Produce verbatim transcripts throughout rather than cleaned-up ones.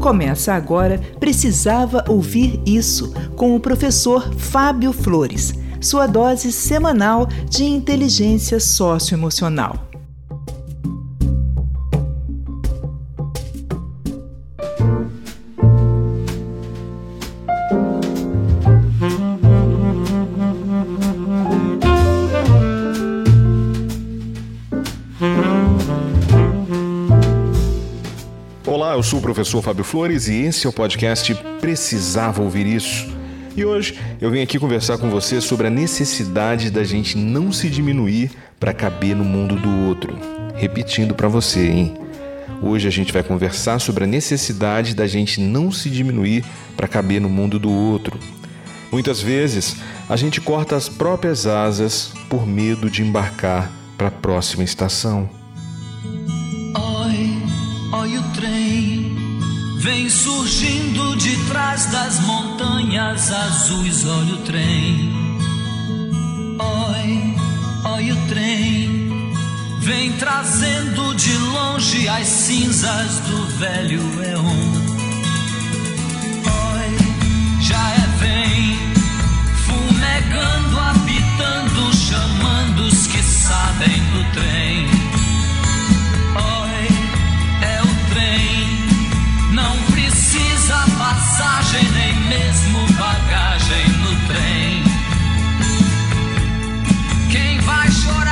Começa agora Precisava Ouvir Isso, com o professor Fábio Flores, sua dose semanal de inteligência socioemocional. Olá, eu sou o professor Fábio Flores e esse é o podcast Precisava Ouvir Isso. E hoje eu vim aqui conversar com você sobre a necessidade da gente não se diminuir para caber no mundo do outro. Repetindo para você, hein? Hoje a gente vai conversar sobre a necessidade da gente não se diminuir para caber no mundo do outro. Muitas vezes a gente corta as próprias asas por medo de embarcar para a próxima estação. Olha o trem, vem surgindo de trás das montanhas azuis. Olha o trem, olha, olha o trem, vem trazendo de longe as cinzas do velho éon. Olha, já é vem, fumegando, apitando, chamando os que sabem do trem. Passagem, nem mesmo bagagem no trem. Quem vai chorar?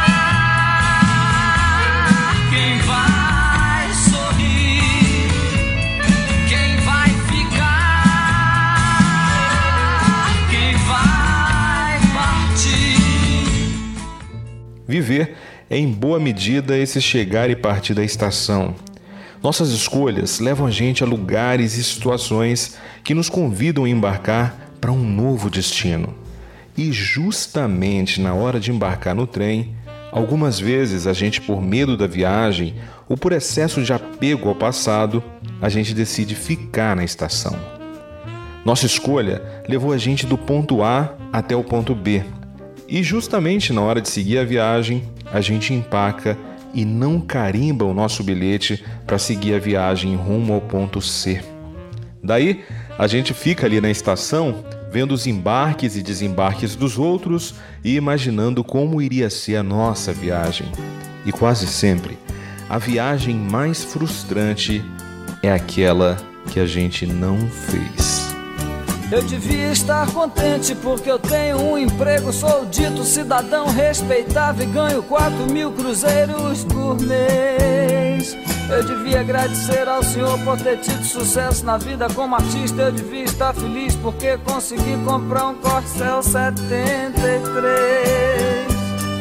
Quem vai sorrir? Quem vai ficar? Quem vai partir? Viver é, em boa medida, esse chegar e partir da estação. Nossas escolhas levam a gente a lugares e situações que nos convidam a embarcar para um novo destino. E justamente na hora de embarcar no trem, algumas vezes a gente, por medo da viagem ou por excesso de apego ao passado, a gente decide ficar na estação. Nossa escolha levou a gente do ponto A até o ponto B. E justamente na hora de seguir a viagem, a gente empaca e não carimba o nosso bilhete para seguir a viagem rumo ao ponto C. Daí, a gente fica ali na estação, vendo os embarques e desembarques dos outros e imaginando como iria ser a nossa viagem. E quase sempre, a viagem mais frustrante é aquela que a gente não fez. Eu devia estar contente porque eu tenho um emprego, sou dito cidadão respeitável e ganho quatro mil cruzeiros por mês. Eu devia agradecer ao Senhor por ter tido sucesso na vida como artista. Eu devia estar feliz porque consegui comprar um Corcel setenta e três.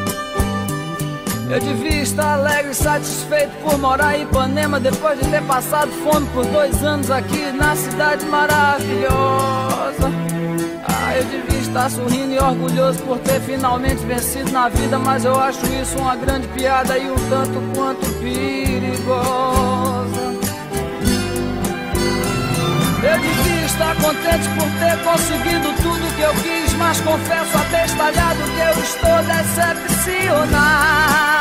Eu devia estar alegre e satisfeito por morar em Ipanema depois de ter passado fome por dois anos aqui na cidade maravilhosa. Ah, eu devia estar sorrindo e orgulhoso por ter finalmente vencido na vida, mas eu acho isso uma grande piada e um tanto quanto perigosa. Eu devia estar contente por ter conseguido tudo que eu quis, mas confesso até estalhado que eu estou decepcionado.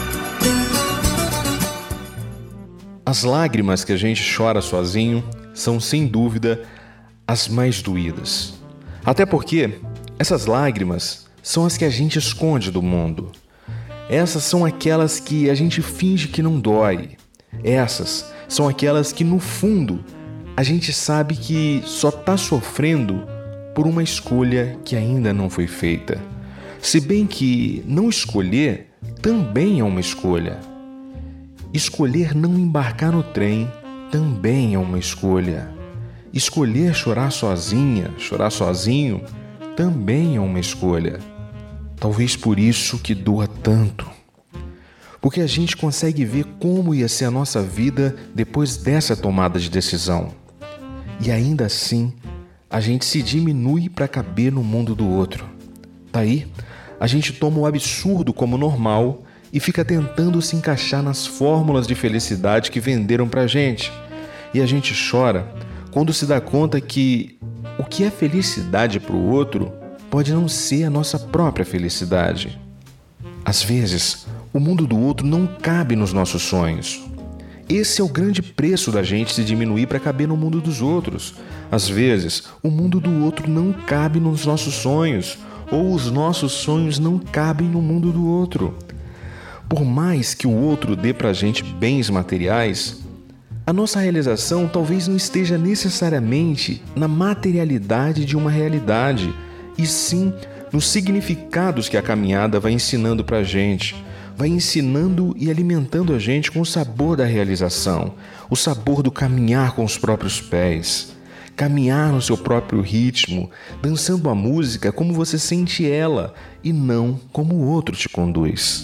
As lágrimas que a gente chora sozinho são, sem dúvida, as mais doídas. Até porque essas lágrimas são as que a gente esconde do mundo. Essas são aquelas que a gente finge que não dói. Essas são aquelas que, no fundo, a gente sabe que só está sofrendo por uma escolha que ainda não foi feita. Se bem que não escolher também é uma escolha. Escolher não embarcar no trem também é uma escolha. Escolher chorar sozinha, chorar sozinho, também é uma escolha. Talvez por isso que doa tanto. Porque a gente consegue ver como ia ser a nossa vida depois dessa tomada de decisão. E ainda assim, a gente se diminui para caber no mundo do outro. Daí, a gente toma o absurdo como normal e fica tentando se encaixar nas fórmulas de felicidade que venderam pra gente. E a gente chora quando se dá conta que o que é felicidade pro outro pode não ser a nossa própria felicidade. Às vezes, o mundo do outro não cabe nos nossos sonhos. Esse é o grande preço da gente se diminuir para caber no mundo dos outros. Às vezes, o mundo do outro não cabe nos nossos sonhos, ou os nossos sonhos não cabem no mundo do outro. Por mais que o outro dê pra gente bens materiais, a nossa realização talvez não esteja necessariamente na materialidade de uma realidade, e sim nos significados que a caminhada vai ensinando pra gente, vai ensinando e alimentando a gente com o sabor da realização, o sabor do caminhar com os próprios pés, caminhar no seu próprio ritmo, dançando a música como você sente ela e não como o outro te conduz.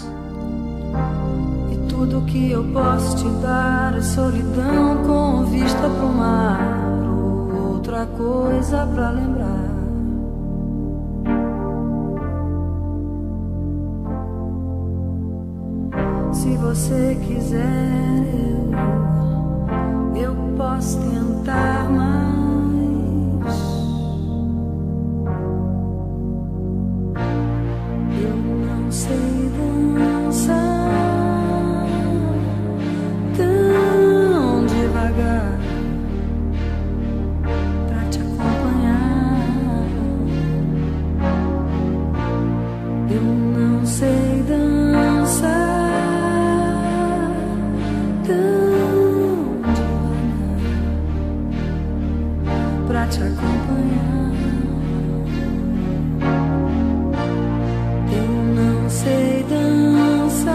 E tudo que eu posso te dar é solidão com vista pro mar, ou outra coisa pra lembrar. Se você quiser, eu, eu posso tentar mais. Eu não sei dançar tão devagar pra te acompanhar. Eu não sei dançar pra te acompanhar. Eu não sei dançar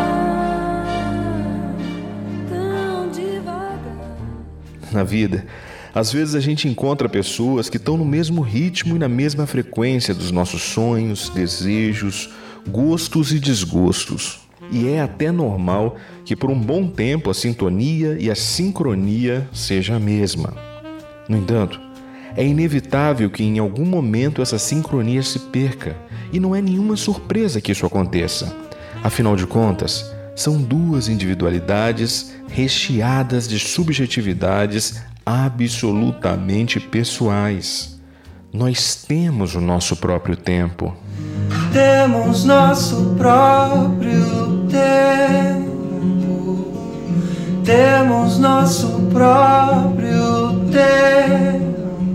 tão devagar. Na vida, às vezes a gente encontra pessoas que estão no mesmo ritmo e na mesma frequência dos nossos sonhos, desejos, gostos e desgostos. E é até normal que por um bom tempo a sintonia e a sincronia seja a mesma. No entanto, é inevitável que em algum momento essa sincronia se perca, e não é nenhuma surpresa que isso aconteça. Afinal de contas, são duas individualidades recheadas de subjetividades absolutamente pessoais. Nós temos o nosso próprio tempo. Temos nosso próprio tempo. Temos nosso próprio tempo.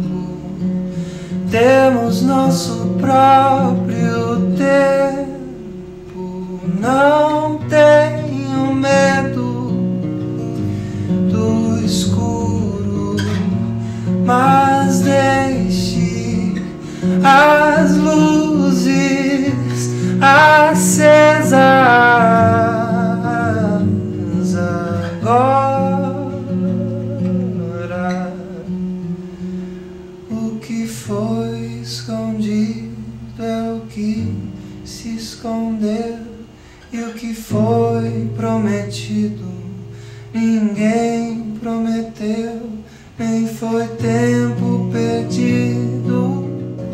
Temos nosso próprio tempo. Não tenho medo do escuro, mas deixe as luzes acesas agora. O que foi escondido é o que se escondeu, e o que foi prometido ninguém prometeu, nem foi tempo perdido.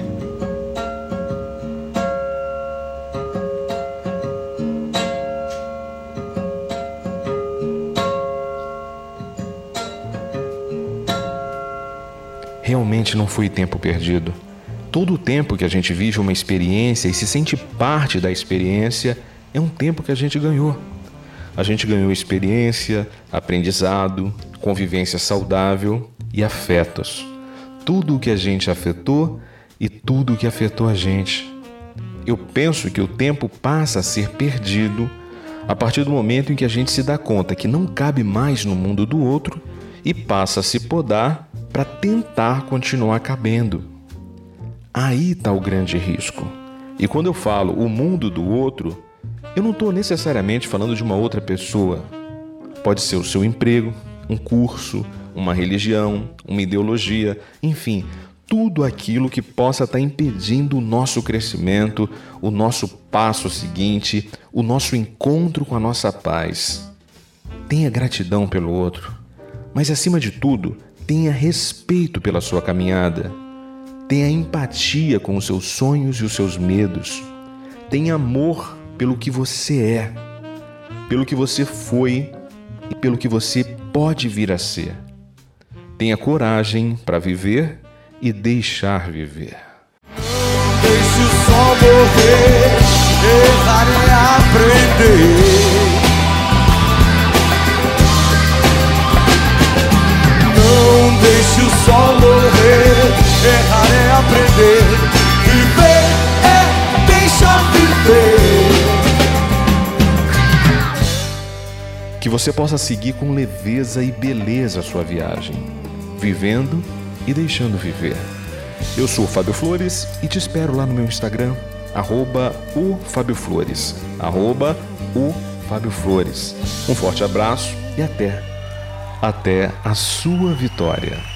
Realmente não foi tempo perdido. Todo o tempo que a gente vive uma experiência e se sente parte da experiência é um tempo que a gente ganhou. A gente ganhou experiência, aprendizado, convivência saudável e afetos. Tudo o que a gente afetou e tudo o que afetou a gente. Eu penso que o tempo passa a ser perdido a partir do momento em que a gente se dá conta que não cabe mais no mundo do outro e passa a se podar para tentar continuar cabendo. Aí está o grande risco. E quando eu falo o mundo do outro, eu não estou necessariamente falando de uma outra pessoa. Pode ser o seu emprego, um curso, uma religião, uma ideologia, enfim, tudo aquilo que possa estar impedindo o nosso crescimento, o nosso passo seguinte, o nosso encontro com a nossa paz. Tenha gratidão pelo outro, mas acima de tudo, tenha respeito pela sua caminhada. Tenha empatia com os seus sonhos e os seus medos. Tenha amor pelo que você é, pelo que você foi e pelo que você pode vir a ser. Tenha coragem para viver e deixar viver. Deixe o sol morrer, errar é aprender. errar é aprender. Viver é deixar viver. Que você possa seguir com leveza e beleza a sua viagem, vivendo e deixando viver. Eu sou o Fábio Flores e te espero lá no meu Instagram, arroba o Fábio Flores, arroba o Fábio Flores. Um forte abraço e até, até a sua vitória.